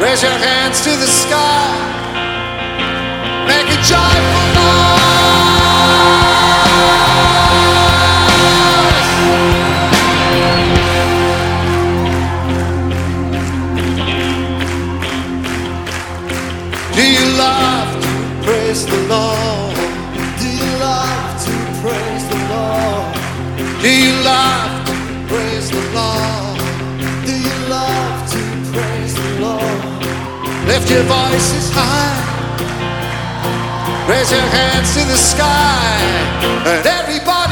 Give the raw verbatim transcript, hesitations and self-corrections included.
Raise your hands to the sky. Make a joyful noise. Do you love to praise the Lord? Do you love to praise the Lord? Do you love to praise the Lord? Do you love to praise the Lord? Lift your voices high. Raise your hands to the sky. And everybody